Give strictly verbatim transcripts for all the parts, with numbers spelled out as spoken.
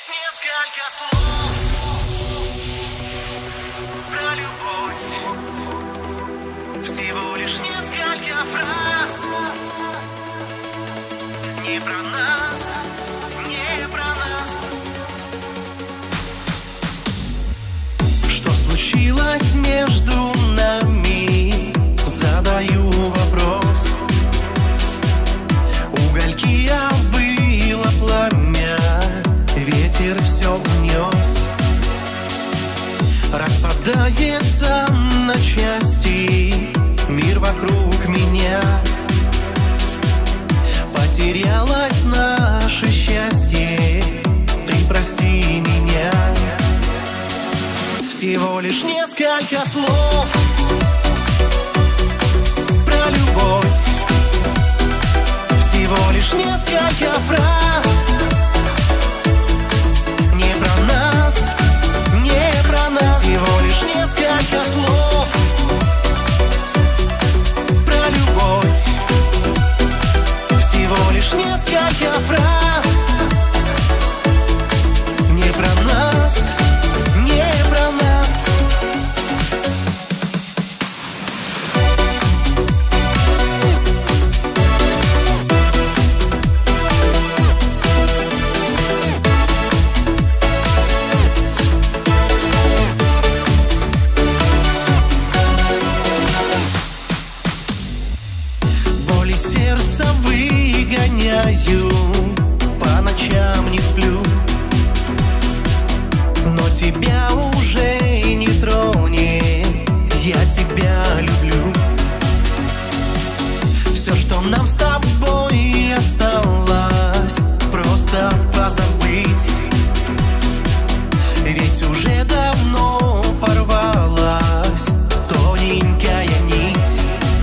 Несколько слов про любовь, всего лишь несколько фраз. Не про нас, не про нас. Что случилось между нами? Задаю вопрос. Угольки обыло пламя, ветер все унес. Распадается на части мир вокруг меня. Потерялось наше счастье, ты прости меня. Всего лишь несколько слов про любовь, всего лишь несколько фраз. Не про нас, не про нас. Всего лишь несколько слов про любовь, всего лишь несколько фраз. Не про нас, не про нас. Боли сердца выгоняю, по ночам не сплю, но тебя уже не тронет, я тебя люблю. Все, что нам с тобой осталось, просто позабыть. Ведь уже давно порвалась тоненькая нить.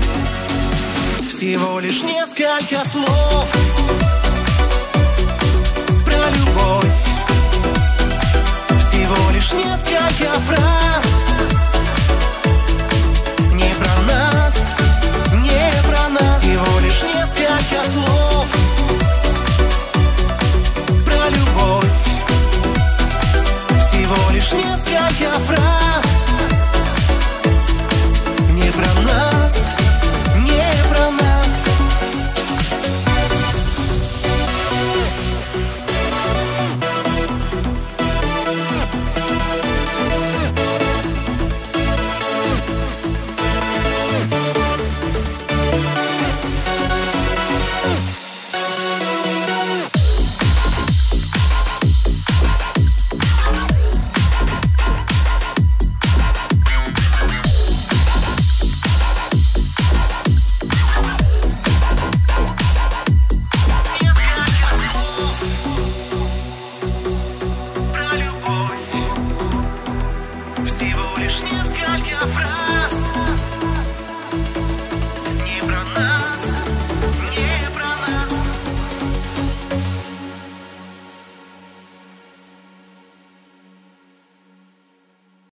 Всего лишь несколько слов про любовь, всего лишь несколько фраз. Не про нас, не про нас. Всего лишь несколько слов про любовь, всего лишь несколько фраз. Не про нас, не про нас. Всего лишь несколько фраз.